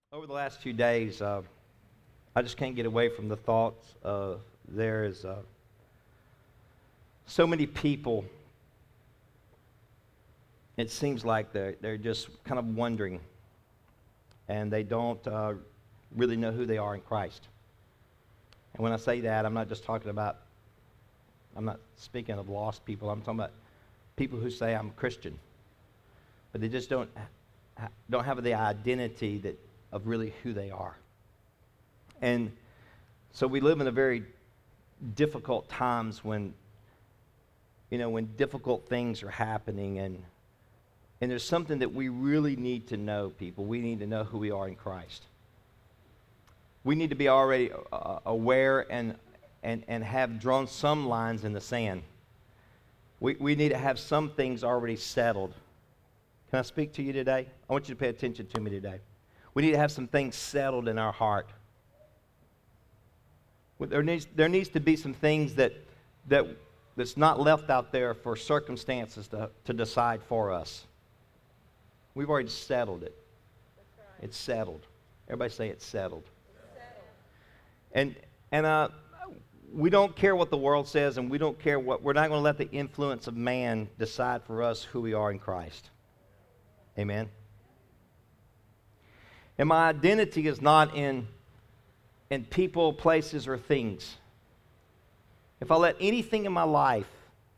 Over the last few days, I just can't get away from the thoughts of there is so many people. It seems like they're just kind of wondering, and they don't really know who they are in Christ. And when I say that, I'm not speaking of lost people. I'm talking about people who say I'm a Christian, but they just don't have the identity of really who they are. And so we live in a very difficult times when difficult things are happening, and there's something that we really need to know, people. We need to know who we are in Christ. We need to be already aware and have drawn some lines in the sand. We need to have some things already settled. Can I speak to you today? I want you to pay attention to me today. We need to have some things settled in our heart. There needs to be some things that's not left out there for circumstances to decide for us. We've already settled it. That's right. It's settled. Everybody say it's settled. It's settled. And we don't care what the world says, and we're not going to let the influence of man decide for us who we are in Christ. Amen. And my identity is not in people, places, or things. If I let anything in my life,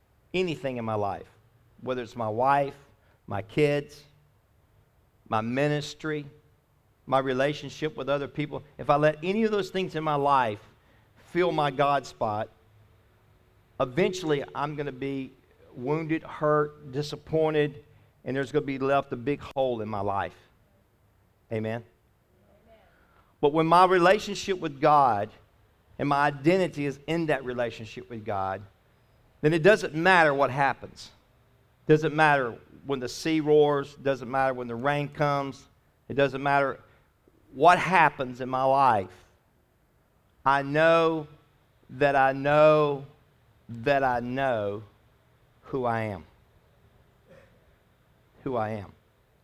whether it's my wife, my kids, my ministry, my relationship with other people, if I let any of those things in my life fill my God spot, eventually I'm going to be wounded, hurt, disappointed, and there's going to be left a big hole in my life. Amen? But when my relationship with God and my identity is in that relationship with God, then it doesn't matter what happens. It doesn't matter when the sea roars. It doesn't matter when the rain comes. It doesn't matter what happens in my life. I know that I know that I know who I am. Who I am.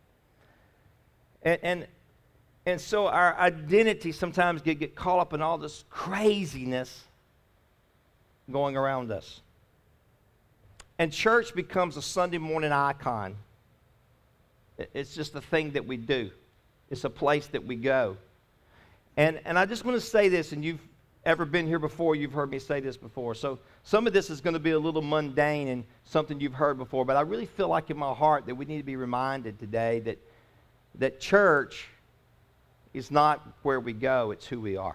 And so our identity sometimes get caught up in all this craziness going around us. And church becomes a Sunday morning icon. It's just a thing that we do. It's a place that we go. And I just want to say this, and you've ever been here before, you've heard me say this before. So some of this is going to be a little mundane and something you've heard before, but I really feel like in my heart that we need to be reminded today that church is not where we go, it's who we are.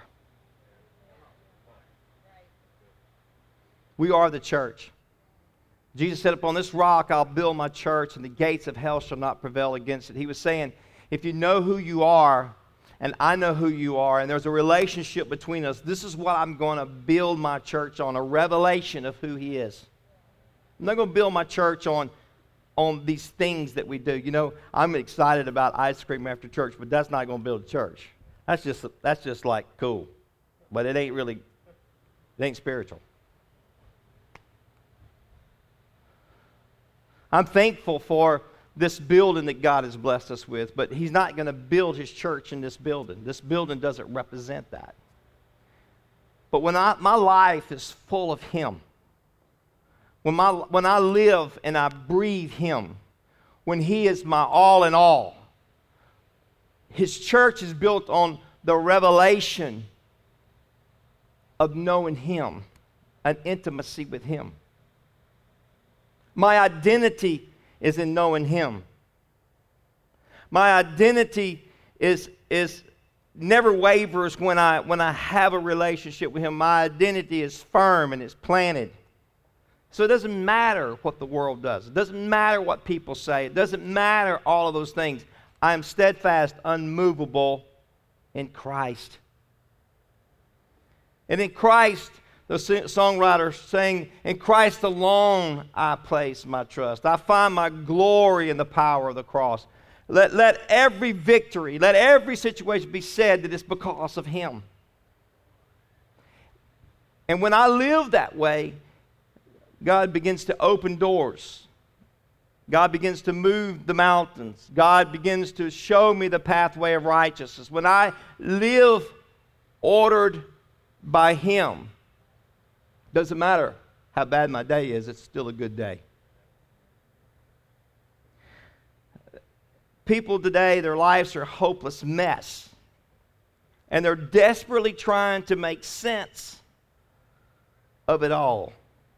We are the church. Jesus said, upon this rock I'll build my church, and the gates of hell shall not prevail against it. He was saying, if you know who you are, and I know who you are, and there's a relationship between us, this is what I'm going to build my church on, a revelation of who He is. I'm not going to build my church on these things that we do. You know, I'm excited about ice cream after church, but that's not going to build a church. That's just like cool. But it ain't spiritual. I'm thankful for this building that God has blessed us with, but He's not going to build His church in this building. This building doesn't represent that. But when my life is full of Him, when I live and I breathe Him, when He is my all in all, His church is built on the revelation of knowing Him, an intimacy with Him. My identity is in knowing Him. My identity is never wavers when I have a relationship with Him. My identity is firm and it's planted. So it doesn't matter what the world does. It doesn't matter what people say. It doesn't matter all of those things. I am steadfast, unmovable in Christ. And in Christ, the songwriter saying, in Christ alone I place my trust. I find my glory in the power of the cross. Let every victory, let every situation be said that it's because of Him. And when I live that way, God begins to open doors God begins to move the mountains. God begins to show me the pathway of righteousness. When I live ordered by Him, doesn't matter how bad my day is, it's still a good day. People today, their lives are a hopeless mess. And they're desperately trying to make sense of it all,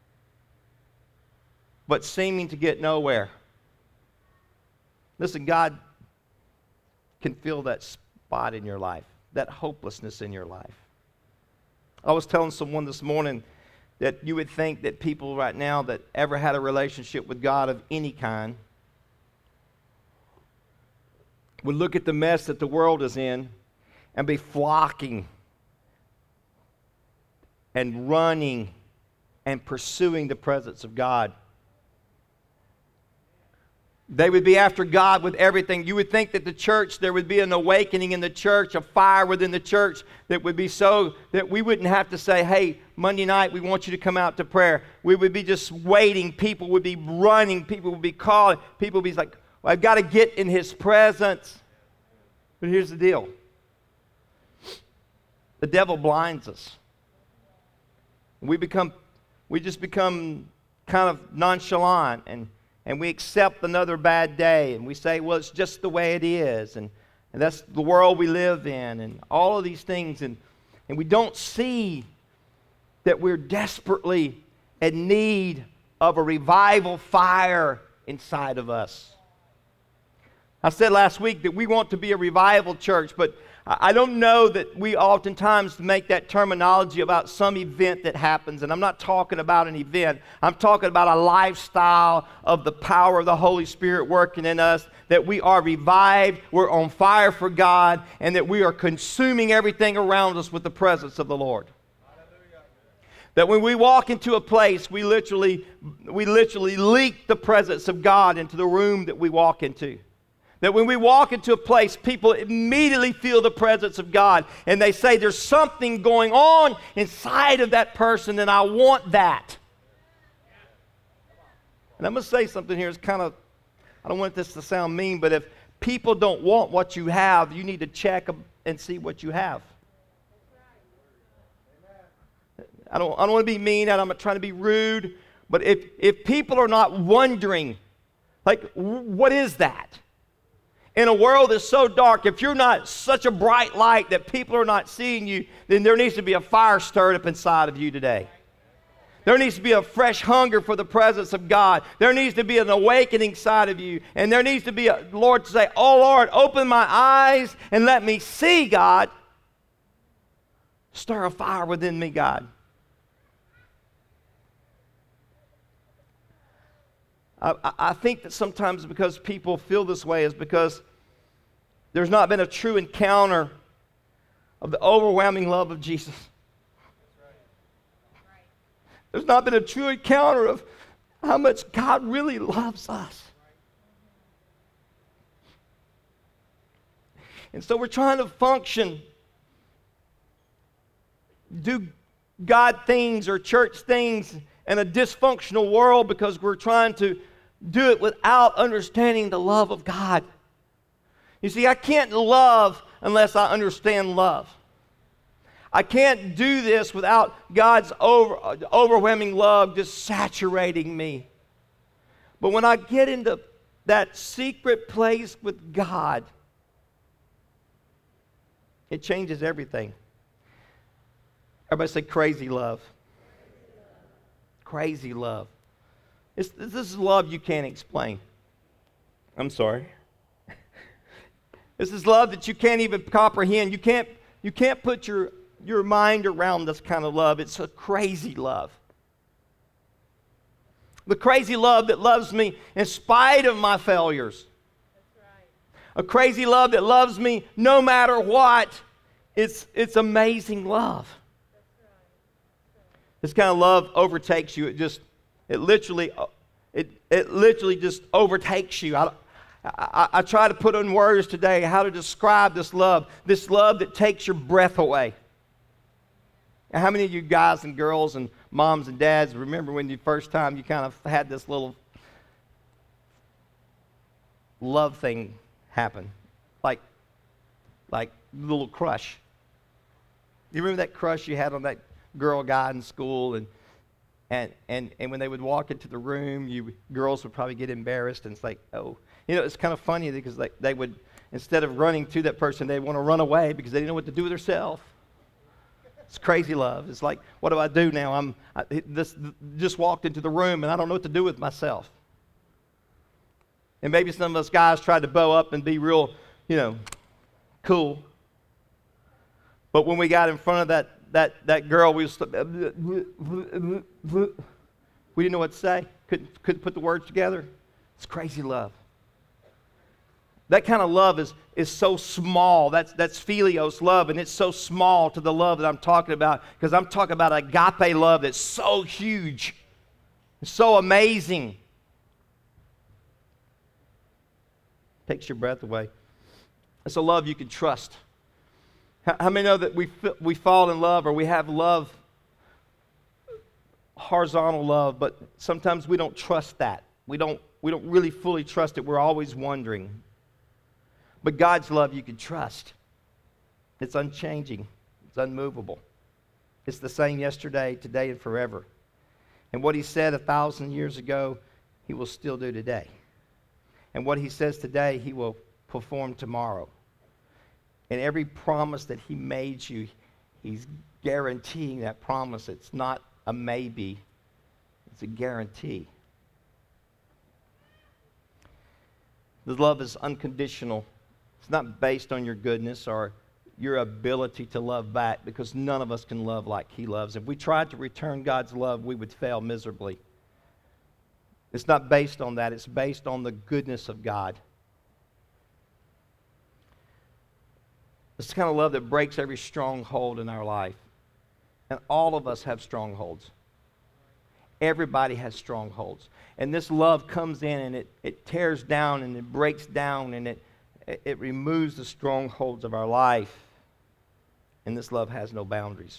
but seeming to get nowhere. Listen, God can fill that spot in your life, that hopelessness in your life. I was telling someone this morning that you would think that people right now that ever had a relationship with God of any kind would look at the mess that the world is in and be flocking and running and pursuing the presence of God. They would be after God with everything. You would think that the church, there would be an awakening in the church, a fire within the church that would be so that we wouldn't have to say, hey, Monday night, we want you to come out to prayer. We would be just waiting. People would be running. People would be calling. People would be like, well, I've got to get in His presence. But here's the deal. The devil blinds us. We just become kind of nonchalant and we accept another bad day, and we say, well, it's just the way it is, and that's the world we live in, and all of these things, and we don't see that we're desperately in need of a revival fire inside of us. I said last week that we want to be a revival church, but I don't know that we oftentimes make that terminology about some event that happens, and I'm not talking about an event. I'm talking about a lifestyle of the power of the Holy Spirit working in us, that we are revived, we're on fire for God, and that we are consuming everything around us with the presence of the Lord. That when we walk into a place, we literally leak the presence of God into the room that we walk into. That when we walk into a place, people immediately feel the presence of God. And they say, there's something going on inside of that person, and I want that. And I'm going to say something here. It's kind of, I don't want this to sound mean, but if people don't want what you have, you need to check and see what you have. I don't want to be mean, and I'm not trying to be rude, but if people are not wondering, like, what is that? In a world that's so dark, if you're not such a bright light that people are not seeing you, then there needs to be a fire stirred up inside of you today. There needs to be a fresh hunger for the presence of God. There needs to be an awakening inside of you. And there needs to be a Lord to say, oh Lord, open my eyes and let me see, God. Stir a fire within me, God. I think that sometimes because people feel this way is because there's not been a true encounter of the overwhelming love of Jesus. There's not been a true encounter of how much God really loves us. And so we're trying to function, do God things or church things in a dysfunctional world because we're trying to do it without understanding the love of God. You see, I can't love unless I understand love. I can't do this without God's overwhelming love just saturating me. But when I get into that secret place with God, it changes everything. Everybody say crazy love. Crazy love. This is love you can't explain. I'm sorry. This is love that you can't even comprehend. You can't put your mind around this kind of love. It's a crazy love. The crazy love that loves me in spite of my failures. That's right. A crazy love that loves me no matter what. It's amazing love. This kind of love overtakes you. It literally just overtakes you. I try to put in words today how to describe this love that takes your breath away. And how many of you guys and girls and moms and dads remember when the first time you kind of had this little love thing happen, like little crush. You remember that crush you had on that girl, guy in school, and when they would walk into the room, girls would probably get embarrassed, and it's like, oh, it's kind of funny because they would, instead of running to that person, they'd want to run away because they didn't know what to do with themselves. It's crazy love. It's like, what do I do now? Just walked into the room and I don't know what to do with myself. And maybe some of us guys tried to bow up and be real, cool. But when we got in front of that girl, we didn't know what to say. Couldn't put the words together. It's crazy love. That kind of love is so small. That's philios love, and it's so small to the love that I'm talking about, because I'm talking about agape love that's so huge, so amazing. Takes your breath away. It's a love you can trust. How many know that we fall in love, or we have love, horizontal love, but sometimes we don't trust that. We don't really fully trust it. We're always wondering. But God's love you can trust. It's unchanging. It's unmovable. It's the same yesterday, today, and forever. And what He said 1,000 years ago, He will still do today. And what He says today, He will perform tomorrow. And every promise that He made you, He's guaranteeing that promise. It's not a maybe. It's a guarantee. The love is unconditional. It's not based on your goodness or your ability to love back, because none of us can love like He loves. If we tried to return God's love, we would fail miserably. It's not based on that. It's based on the goodness of God. It's the kind of love that breaks every stronghold in our life. And all of us have strongholds. Everybody has strongholds. And this love comes in and it tears down and it breaks down and it removes the strongholds of our life. And this love has no boundaries.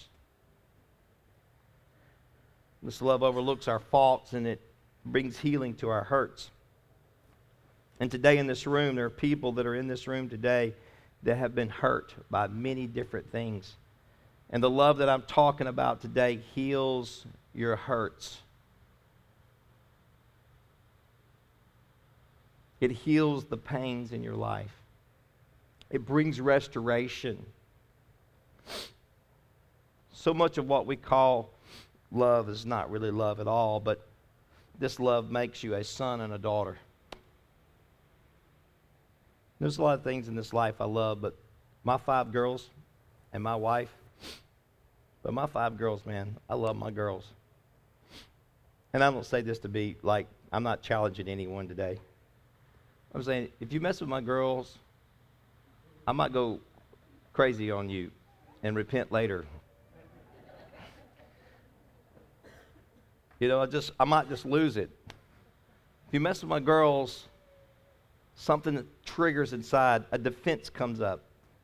This love overlooks our faults and it brings healing to our hurts. And today in this room, there are people that are in this room today that have been hurt by many different things. And the love that I'm talking about today heals your hurts. It heals the pains in your life. It brings restoration. So much of what we call love is not really love at all, but this love makes you a son and a daughter. There's a lot of things in this life I love, but my 5 girls and my wife, but my 5 girls, man, I love my girls. And I don't say this to be like, I'm not challenging anyone today. I'm saying, if you mess with my girls, I might go crazy on you and repent later. I might just lose it. If you mess with my girls, something that triggers inside, a defense comes up.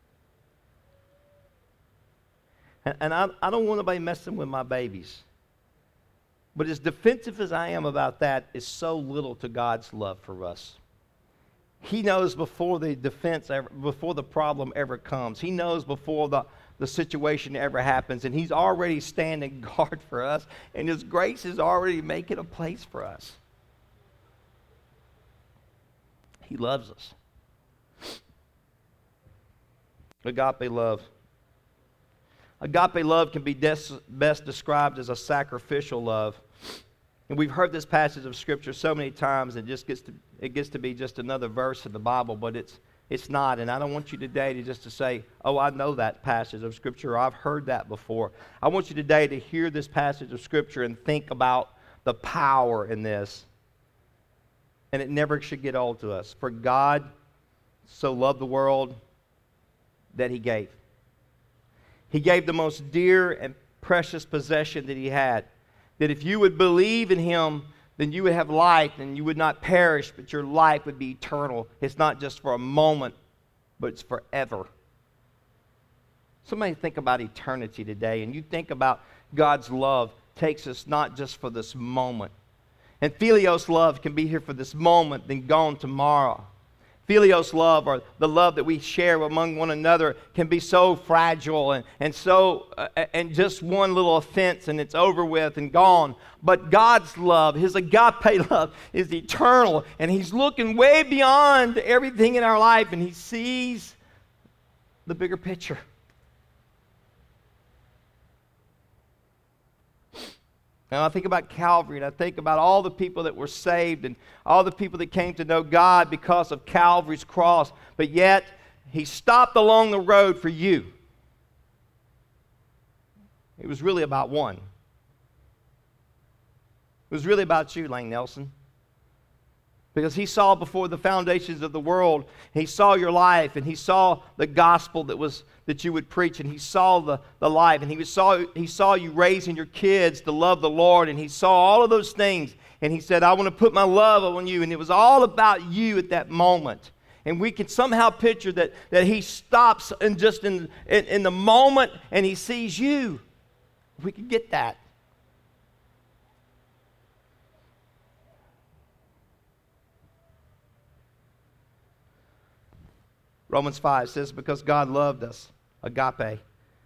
And I don't want anybody messing with my babies. But as defensive as I am about that is so little to God's love for us. He knows before before the problem ever comes. He knows before the situation ever happens. And He's already standing guard for us. And His grace is already making a place for us. He loves us. Agape love. Agape love can be best described as a sacrificial love. And we've heard this passage of Scripture so many times, it gets to be just another verse in the Bible, but it's not. And I don't want you today to say, oh, I know that passage of Scripture, or I've heard that before. I want you today to hear this passage of Scripture and think about the power in this. And it never should get old to us. For God so loved the world that He gave. He gave the most dear and precious possession that He had. That if you would believe in Him, then you would have life and you would not perish, but your life would be eternal. It's not just for a moment, but it's forever. Somebody think about eternity today, and you think about God's love takes us not just for this moment. And Philios love can be here for this moment, then gone tomorrow. Philios love, or the love that we share among one another, can be so fragile and just one little offense and it's over with and gone. But God's love, His agape love, is eternal, and He's looking way beyond everything in our life, and He sees the bigger picture. Now I think about Calvary, and I think about all the people that were saved and all the people that came to know God because of Calvary's cross. But yet, He stopped along the road for you. It was really about one. It was really about you, Lane Nelson. Because He saw before the foundations of the world, He saw your life, and He saw the gospel that you would preach, and He saw the life, and He saw you raising your kids to love the Lord, and He saw all of those things, and He said, I want to put my love on you, and it was all about you at that moment. And we can somehow picture that He stops in the moment, and He sees you. We can get that. Romans 5 says, because God loved us, agape,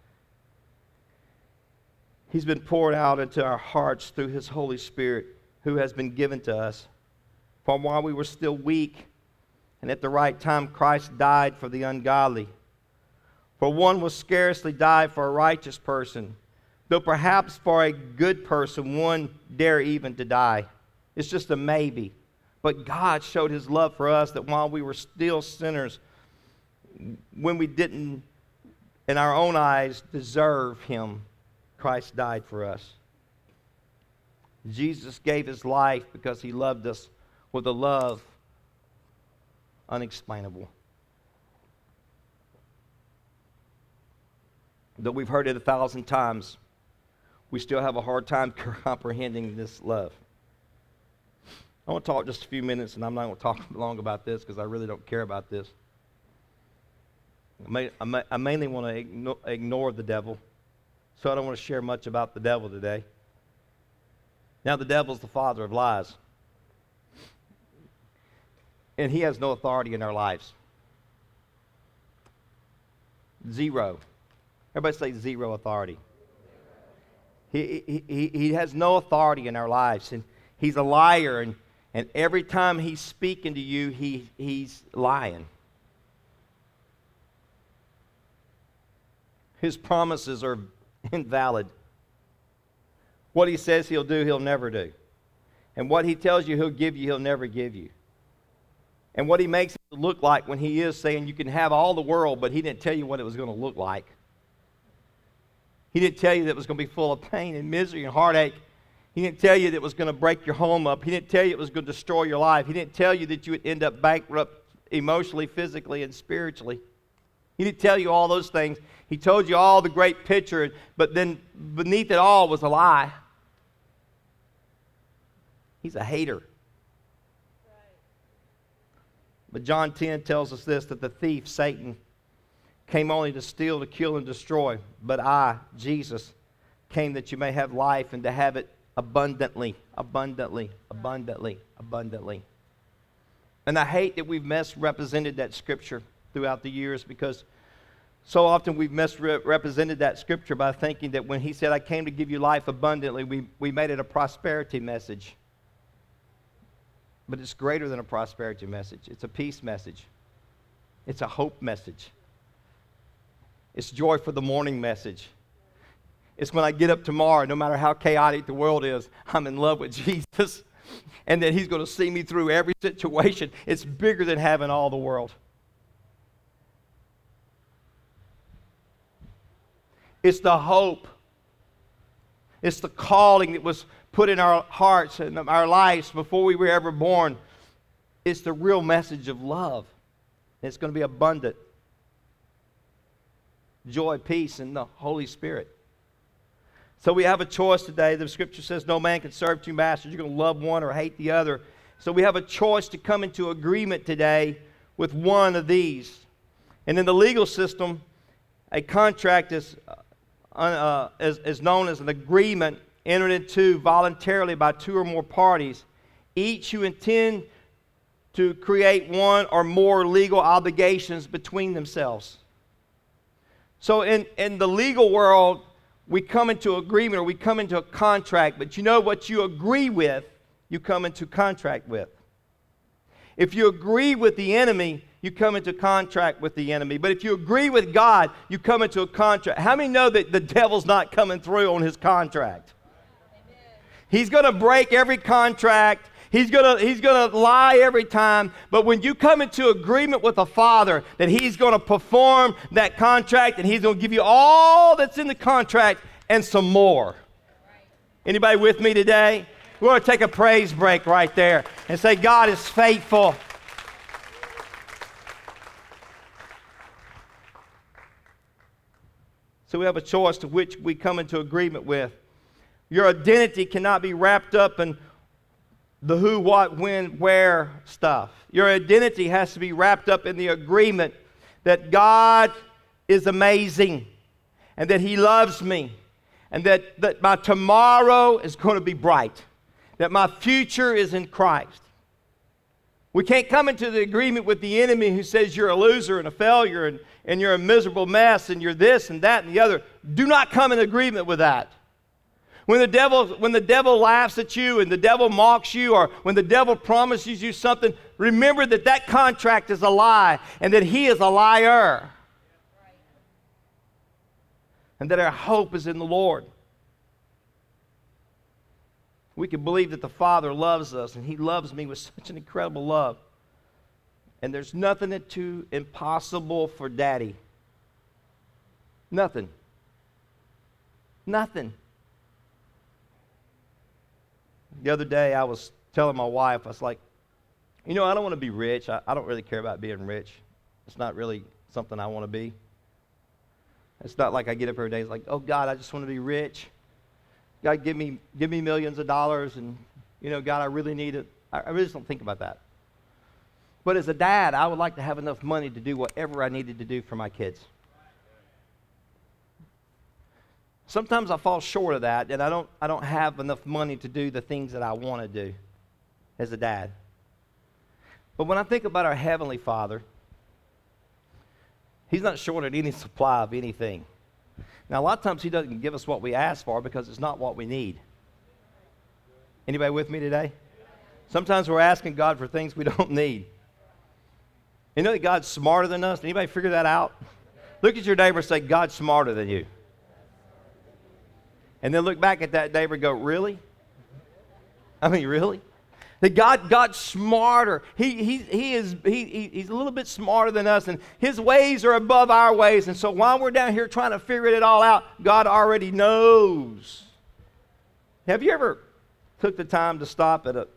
He's been poured out into our hearts through His Holy Spirit, who has been given to us. For while we were still weak, and at the right time Christ died for the ungodly. For one will scarcely die for a righteous person, though perhaps for a good person one dare even to die. It's just a maybe. But God showed His love for us, that while we were still sinners, when we didn't, in our own eyes, deserve Him, Christ died for us. Jesus gave His life because He loved us with a love unexplainable. Though we've heard it 1,000 times, we still have a hard time comprehending this love. I want to talk just a few minutes, and I'm not going to talk long about this because I really don't care about this. I mainly want to ignore the devil, so I don't want to share much about the devil today. Now, the devil's the father of lies, and he has no authority in our lives. Zero. Everybody say zero authority. He has no authority in our lives, and he's a liar, and every time he's speaking to you, he's lying. His promises are invalid. What he says he'll do, he'll never do. And what he tells you he'll give you, he'll never give you. And what he makes it look like when he is saying you can have all the world, but he didn't tell you what it was going to look like. He didn't tell you that it was going to be full of pain and misery and heartache. He didn't tell you that it was going to break your home up. He didn't tell you it was going to destroy your life. He didn't tell you that you would end up bankrupt emotionally, physically, and spiritually. He didn't tell you all those things. He told you all the great picture, but then beneath it all was a lie. He's a hater. Right. But John 10 tells us this, that the thief, Satan, came only to steal, to kill, and destroy. But I, Jesus, came that you may have life and to have it abundantly, abundantly, abundantly, abundantly. And I hate that we've misrepresented that scripture throughout the years, because so often we've misrepresented that scripture by thinking that when he said, I came to give you life abundantly, we made it a prosperity message. But it's greater than a prosperity message. It's a peace message. It's a hope message. It's joy for the morning message. It's when I get up tomorrow, no matter how chaotic the world is, I'm in love with Jesus, and that he's going to see me through every situation. It's bigger than having all the world. It's the hope. It's the calling that was put in our hearts and our lives before we were ever born. It's the real message of love. It's going to be abundant. Joy, peace, and the Holy Spirit. So we have a choice today. The scripture says no man can serve two masters. You're going to love one or hate the other. So we have a choice to come into agreement today with one of these. And in the legal system, a contract is known as an agreement entered into voluntarily by two or more parties, each who intend to create one or more legal obligations between themselves. So in the legal world, we come into agreement or we come into a contract, but you know what you agree with, you come into contract with. If you agree with the enemy, you come into contract with the enemy. But if you agree with God, you come into a contract. How many know that the devil's not coming through on his contract? Amen. He's going to break every contract. He's going to lie every time. But when you come into agreement with the Father that He's going to perform that contract and He's going to give you all that's in the contract and some more. Anybody with me today? We're going to take a praise break right there and say, God is faithful. So we have a choice to which we come into agreement with. Your identity cannot be wrapped up in the who, what, when, where stuff. Your identity has to be wrapped up in the agreement that God is amazing and that He loves me and that my tomorrow is going to be bright, that my future is in Christ. We can't come into the agreement with the enemy who says you're a loser and a failure and you're a miserable mess and you're this and that and the other. Do not come in agreement with that. When the devil laughs at you and the devil mocks you, or when the devil promises you something, remember that that contract is a lie and that he is a liar. And that our hope is in the Lord. We can believe that the Father loves us, and He loves me with such an incredible love. And there's nothing that's too impossible for Daddy. Nothing. Nothing. The other day I was telling my wife, I was like, I don't want to be rich. I don't really care about being rich. It's not really something I want to be. It's not like I get up every day, it's like, oh God, I just want to be rich. God, give me millions of dollars, and, God, I really need it. I really just don't think about that. But as a dad, I would like to have enough money to do whatever I needed to do for my kids. Sometimes I fall short of that, and I don't have enough money to do the things that I want to do as a dad. But when I think about our Heavenly Father, He's not short of any supply of anything. Now, a lot of times He doesn't give us what we ask for because it's not what we need. Anybody with me today? Sometimes we're asking God for things we don't need. You know that God's smarter than us? Anybody figure that out? Look at your neighbor and say, God's smarter than you. And then look back at that neighbor and go, really? I mean, really? That God's smarter. He's a little bit smarter than us, and His ways are above our ways. And so while we're down here trying to figure it all out, God already knows. Have you ever took the time to stop at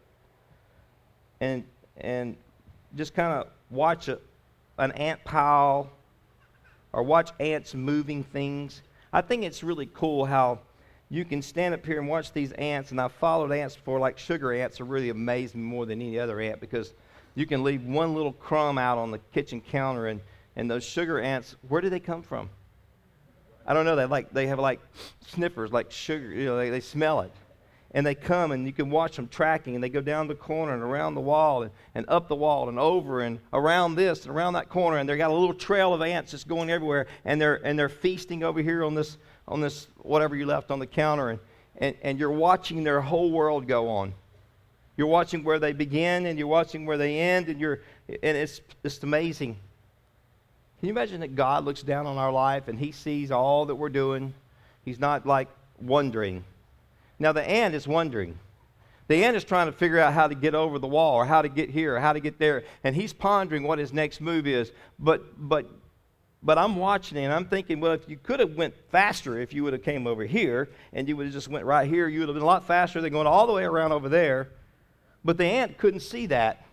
and just kind of watch an ant pile or watch ants moving things? I think it's really cool how you can stand up here and watch these ants, and I've followed ants before. Like sugar ants are really amazing more than any other ant, because you can leave one little crumb out on the kitchen counter, and those sugar ants, where do they come from? I don't know. They have sniffers, like sugar. They smell it, and they come, and you can watch them tracking, and they go down the corner and around the wall and up the wall and over and around this and around that corner, and they got a little trail of ants just going everywhere, and they're feasting over here on this whatever you left on the counter, and you're watching their whole world go on. You're watching where they begin, and you're watching where they end, and it's just amazing. Can you imagine that God looks down on our life and He sees all that we're doing? He's not like wondering. Now the ant is wondering. The ant is trying to figure out how to get over the wall, or how to get here, or how to get there, and he's pondering what his next move is. But I'm watching it, and I'm thinking, well, if you could have went faster, if you would have came over here, and you would have just went right here, you would have been a lot faster than going all the way around over there. But the ant couldn't see that.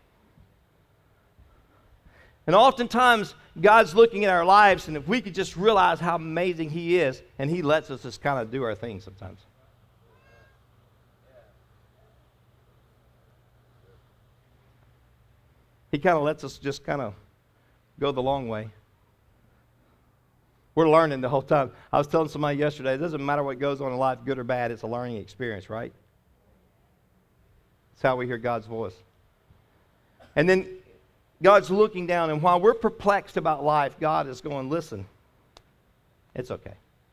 And oftentimes, God's looking at our lives, and if we could just realize how amazing He is, and He lets us just kind of do our thing sometimes. He kind of lets us just kind of go the long way. We're learning the whole time. I was telling somebody yesterday, it doesn't matter what goes on in life, good or bad, it's a learning experience, right? It's how we hear God's voice. And then God's looking down, and while we're perplexed about life, God is going, listen, it's okay.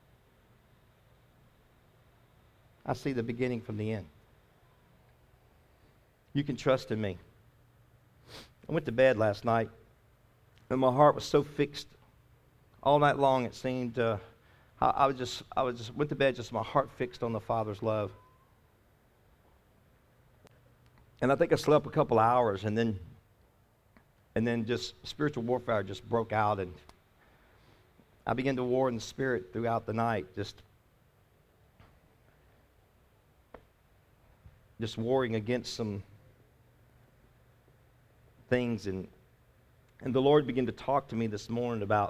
I see the beginning from the end. You can trust in me. I went to bed last night, and my heart was so fixed all night long. It seemed I was just went to bed just my heart fixed on the Father's love. And I think I slept a couple hours, and then just spiritual warfare just broke out, and I began to war in the spirit throughout the night, just warring against some things, and the Lord began to talk to me this morning about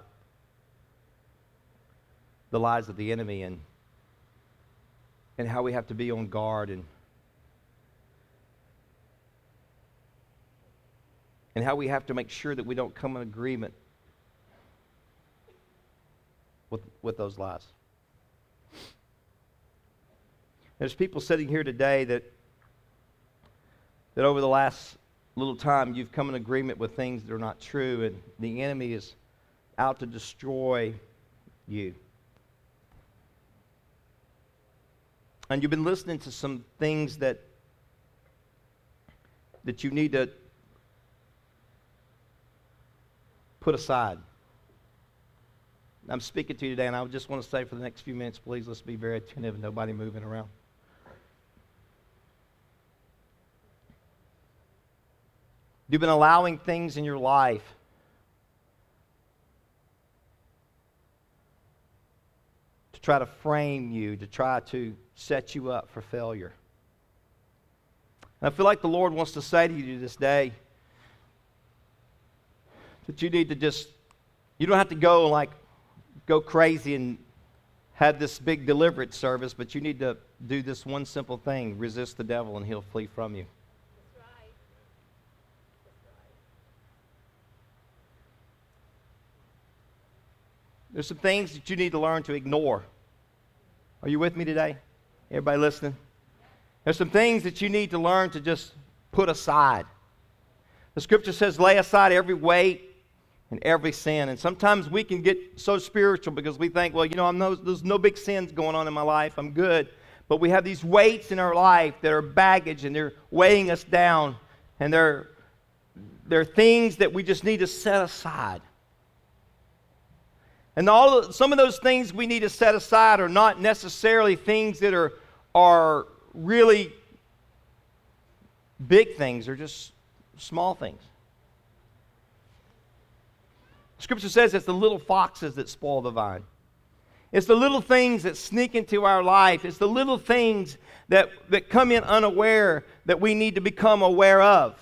the lies of the enemy and how we have to be on guard and how we have to make sure that we don't come in agreement with those lies. There's people sitting here today that over the last little time you've come in agreement with things that are not true, and the enemy is out to destroy you. And you've been listening to some things that you need to put aside. I'm speaking to you today, and I just want to say for the next few minutes, please, let's be very attentive and nobody moving around. You've been allowing things in your life to try to frame you, to try to set you up for failure. And I feel like the Lord wants to say to you this day that you need to you don't have to go crazy and have this big deliverance service, but you need to do this one simple thing: resist the devil and he'll flee from you. That's right. There's some things that you need to learn to ignore. Are you with me today? Everybody listening? There's some things that you need to learn to just put aside. The scripture says, lay aside every weight and every sin. And sometimes we can get so spiritual because we think, well, there's no big sins going on in my life. I'm good. But we have these weights in our life that are baggage, and they're weighing us down. And they're things that we just need to set aside. And some of those things we need to set aside are not necessarily things that are really big things. They're just small things. Scripture says it's the little foxes that spoil the vine. It's the little things that sneak into our life. It's the little things that come in unaware that we need to become aware of.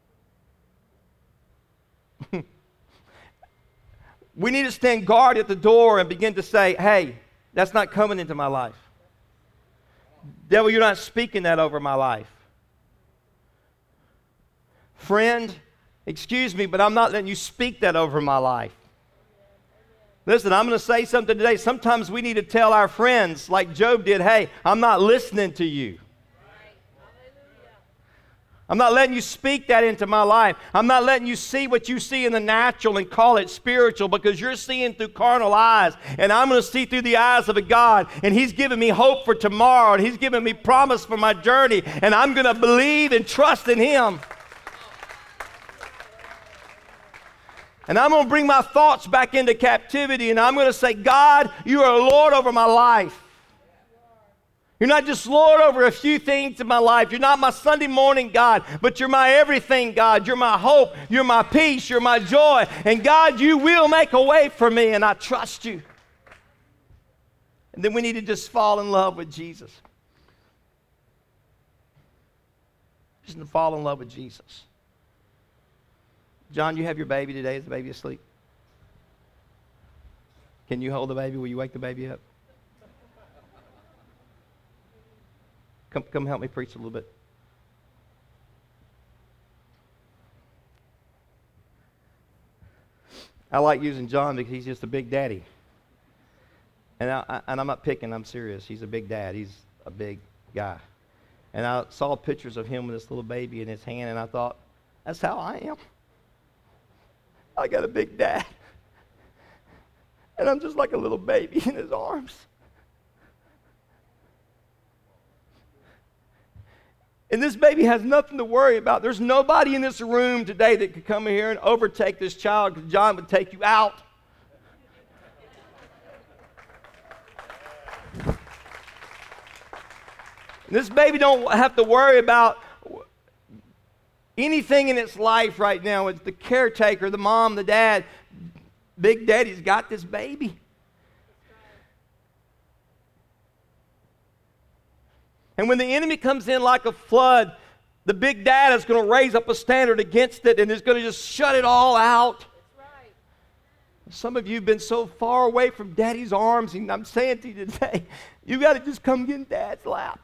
We need to stand guard at the door and begin to say, hey, that's not coming into my life. Devil, you're not speaking that over my life. Friend, excuse me, but I'm not letting you speak that over my life. Listen, I'm going to say something today. Sometimes we need to tell our friends, like Job did, hey, I'm not listening to you. I'm not letting you speak that into my life. I'm not letting you see what you see in the natural and call it spiritual, because you're seeing through carnal eyes, and I'm going to see through the eyes of a God, and He's giving me hope for tomorrow, and He's giving me promise for my journey, and I'm going to believe and trust in Him. And I'm going to bring my thoughts back into captivity, and I'm going to say, God, you are Lord over my life. You're not just Lord over a few things in my life. You're not my Sunday morning God, but you're my everything, God. You're my hope. You're my peace. You're my joy. And God, you will make a way for me, and I trust you. And then we need to just fall in love with Jesus. Just to fall in love with Jesus. John, you have your baby today. Is the baby asleep? Can you hold the baby? Will you wake the baby up? Come help me preach a little bit. I like using John because he's just a big daddy. And I'm not picking, I'm serious. He's a big dad. He's a big guy. And I saw pictures of him with this little baby in his hand, and I thought, that's how I am. I got a big dad. And I'm just like a little baby in his arms. And this baby has nothing to worry about. There's nobody in this room today that could come in here and overtake this child, because John would take you out. This baby don't have to worry about anything in its life right now. It's the caretaker, the mom, the dad. Big Daddy's got this baby. And when the enemy comes in like a flood, the big dad is going to raise up a standard against it and is going to just shut it all out. That's right. Some of you have been so far away from Daddy's arms, and I'm saying to you today, you got to just come get in Dad's lap.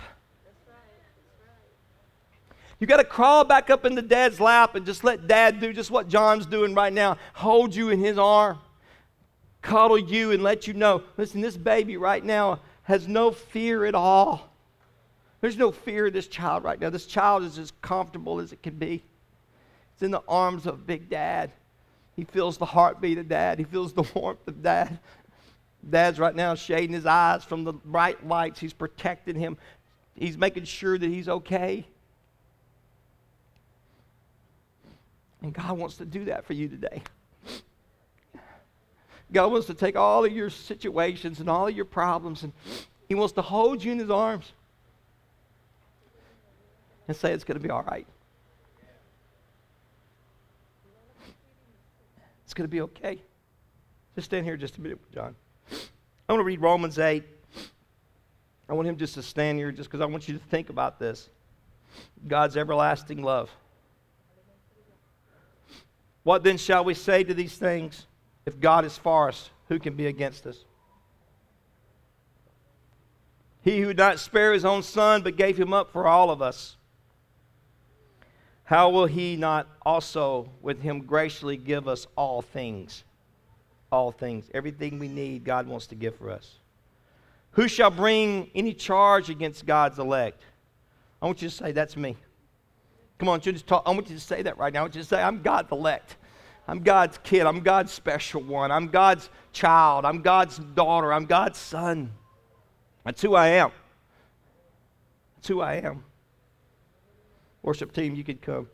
You got to crawl back up into Dad's lap and just let Dad do just what John's doing right now. Hold you in his arm, cuddle you, and let you know, listen, this baby right now has no fear at all. There's no fear of this child right now. This child is as comfortable as it can be. It's in the arms of Big Dad. He feels the heartbeat of Dad. He feels the warmth of Dad. Dad's right now shading his eyes from the bright lights. He's protecting him. He's making sure that he's okay. And God wants to do that for you today. God wants to take all of your situations and all of your problems, and He wants to hold you in His arms and say it's going to be all right. It's going to be okay. Just stand here just a minute, John. I want to read Romans 8. I want him just to stand here just because I want you to think about this. God's everlasting love. What then shall we say to these things? If God is for us, who can be against us? He who did not spare his own son, but gave him up for all of us, how will he not also with him graciously give us all things? All things. Everything we need, God wants to give for us. Who shall bring any charge against God's elect? I want you to say, that's me. Come on, just talk. I want you to say that right now. I want you to say, I'm God's elect. I'm God's kid. I'm God's special one. I'm God's child. I'm God's daughter. I'm God's son. That's who I am. That's who I am. Worship team, you could come.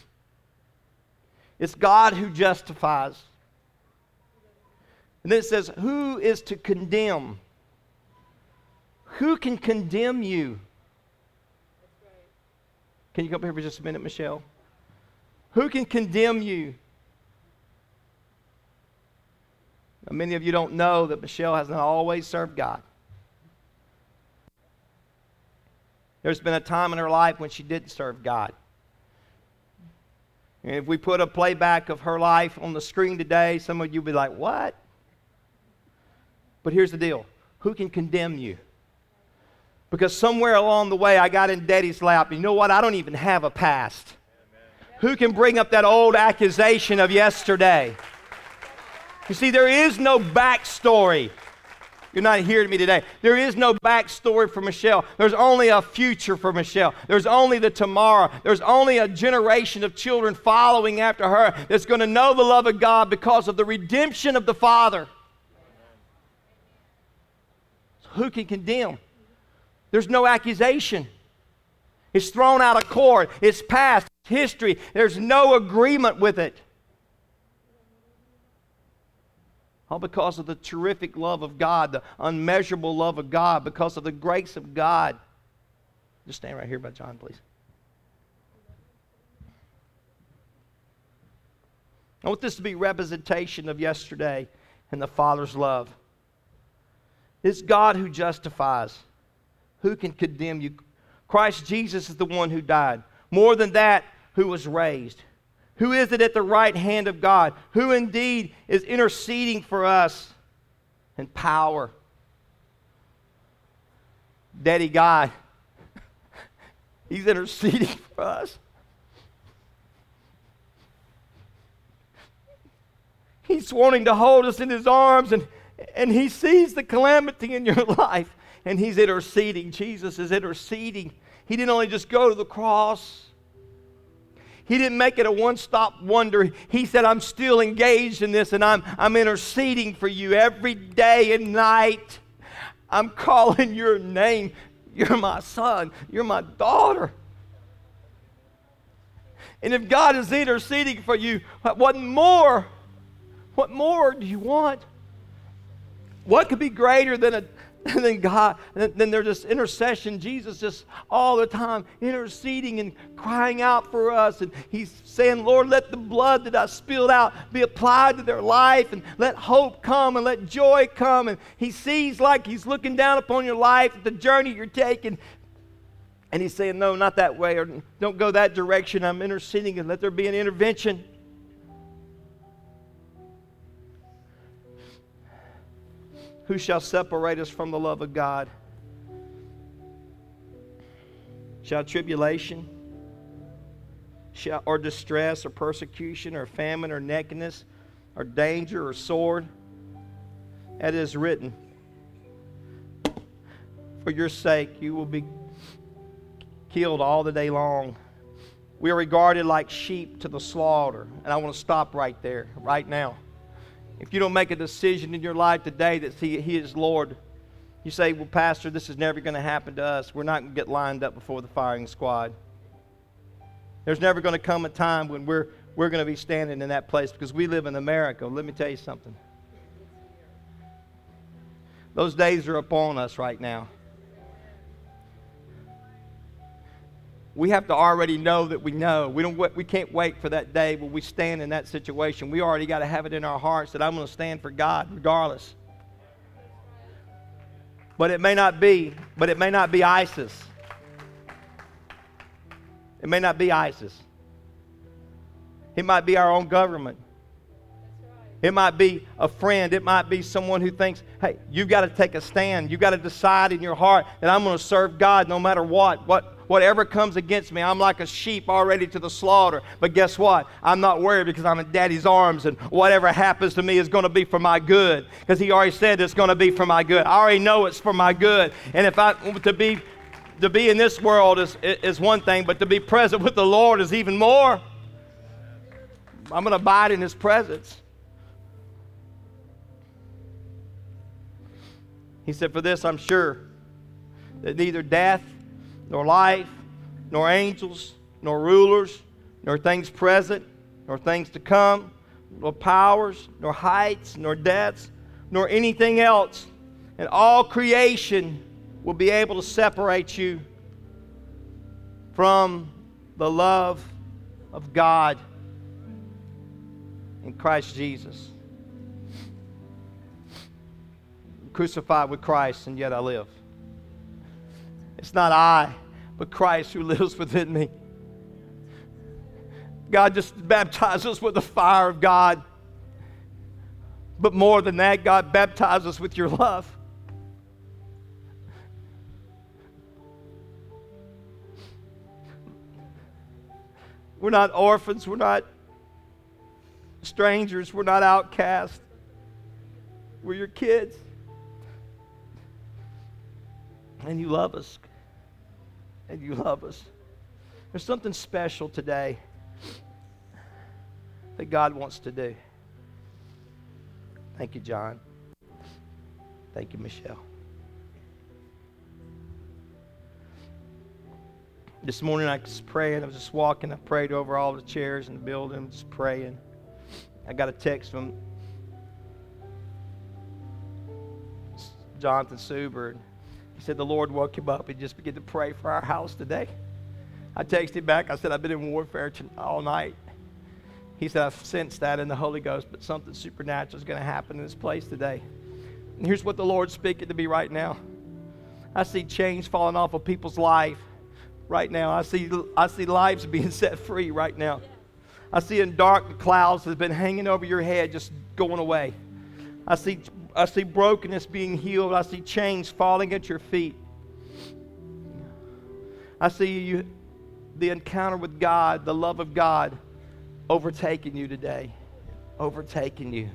It's God who justifies. And then it says, who is to condemn? Who can condemn you? Can you come up here for just a minute, Michelle? Who can condemn you? Now, many of you don't know that Michelle has not always served God. There's been a time in her life when she didn't serve God. And if we put a playback of her life on the screen today, some of you will be like, what? But here's the deal. Who can condemn you? Because somewhere along the way, I got in Daddy's lap. You know what? I don't even have a past. Amen. Who can bring up that old accusation of yesterday? You see, there is no backstory. You're not hearing me today. There is no backstory for Michelle. There's only a future for Michelle. There's only the tomorrow. There's only a generation of children following after her that's going to know the love of God because of the redemption of the Father. So who can condemn? There's no accusation. It's thrown out of court. It's past. It's history. There's no agreement with it. All because of the terrific love of God, the unmeasurable love of God, because of the grace of God. Just stand right here by John, please. I want this to be representation of yesterday and the Father's love. It's God who justifies. Who can condemn you? Christ Jesus is the one who died. More than that, who was raised. Who is it at the right hand of God? Who indeed is interceding for us in power? Daddy God. He's interceding for us. He's wanting to hold us in His arms, and He sees the calamity in your life. And He's interceding. Jesus is interceding. He didn't only just go to the cross. He didn't make it a one-stop wonder. He said, I'm still engaged in this, and I'm interceding for you every day and night. I'm calling your name. You're my son. You're my daughter. And if God is interceding for you, what more do you want? What could be greater than God, than there's this intercession? Jesus just all the time interceding and crying out for us. And He's saying, Lord, let the blood that I spilled out be applied to their life, and let hope come and let joy come. And He sees like He's looking down upon your life, the journey you're taking. And He's saying, no, not that way, or don't go that direction. I'm interceding, and let there be an intervention. Who shall separate us from the love of God? Shall tribulation, or distress, or persecution, or famine, or nakedness, or danger, or sword? It is written, for your sake you will be killed all the day long. We are regarded like sheep to the slaughter. And I want to stop right there, right now. If you don't make a decision in your life today that He is Lord, you say, well, Pastor, this is never going to happen to us. We're not going to get lined up before the firing squad. There's never going to come a time when we're going to be standing in that place, because we live in America. Let me tell you something. Those days are upon us right now. We have to already know that we know. We can't wait for that day when we stand in that situation. We already got to have it in our hearts that I'm going to stand for God regardless. But it may not be ISIS. It may not be ISIS. It might be our own government. It might be a friend. It might be someone who thinks, hey, you've got to take a stand. You've got to decide in your heart that I'm going to serve God no matter whatever comes against me. I'm like a sheep already to the slaughter. But guess what? I'm not worried, because I'm in Daddy's arms, and whatever happens to me is going to be for my good, because He already said it's going to be for my good. I already know it's for my good. And if to be in this world is one thing, but to be present with the Lord is even more. I'm going to abide in His presence. He said, for this I'm sure that neither death, nor life, nor angels, nor rulers, nor things present, nor things to come, nor powers, nor heights, nor depths, nor anything else, and all creation will be able to separate you from the love of God in Christ Jesus. Crucified with Christ, and yet I live. It's not I, but Christ who lives within me. God just baptized us with the fire of God. But more than that, God baptized us with your love. We're not orphans. We're not strangers. We're not outcasts. We're your kids. And you love us. And you love us. There's something special today that God wants to do. Thank you, John. Thank you, Michelle. This morning I was praying. I was just walking. I prayed over all the chairs in the building, just praying. I got a text from Jonathan Suber. He said the Lord woke him up and just began to pray for our house today. I texted him back. I said, I've been in warfare all night. He said, I've sensed that in the Holy Ghost, but something supernatural is going to happen in this place today. And here's what the Lord's speaking to me right now. I see chains falling off of people's life right now. I see lives being set free right now. I see in dark clouds that have been hanging over your head just going away. I see brokenness being healed. I see chains falling at your feet. I see the encounter with God, the love of God, overtaking you today. Overtaking you.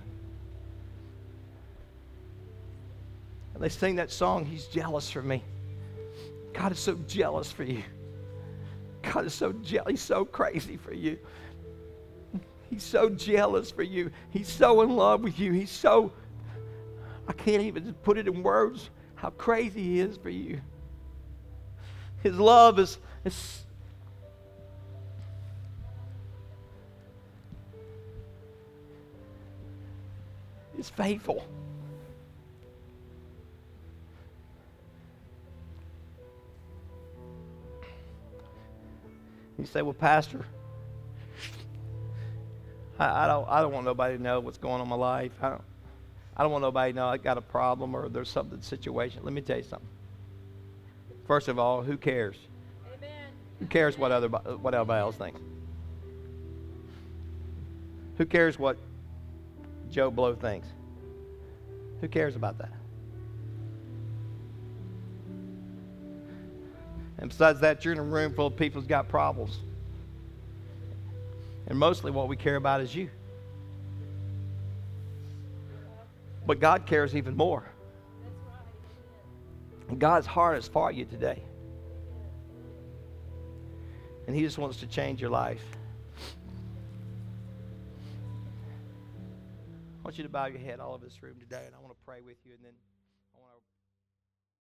And they sing that song, He's jealous for me. God is so jealous for you. God is so jealous. He's so crazy for you. He's so jealous for you. He's so in love with you. He's so, I can't even put it in words how crazy He is for you. His love is faithful. You say, well, Pastor, I don't want nobody to know what's going on in my life. I don't want nobody to know I got a problem or there's something situation. Let me tell you something. First of all, who cares? Amen. Who cares what everybody else thinks? Who cares what Joe Blow thinks? Who cares about that? And besides that, you're in a room full of people who's got problems. And mostly what we care about is you. But God cares even more. And God's heart is for you today. And He just wants to change your life. I want you to bow your head all over this room today, and I want to pray with you, and then I want to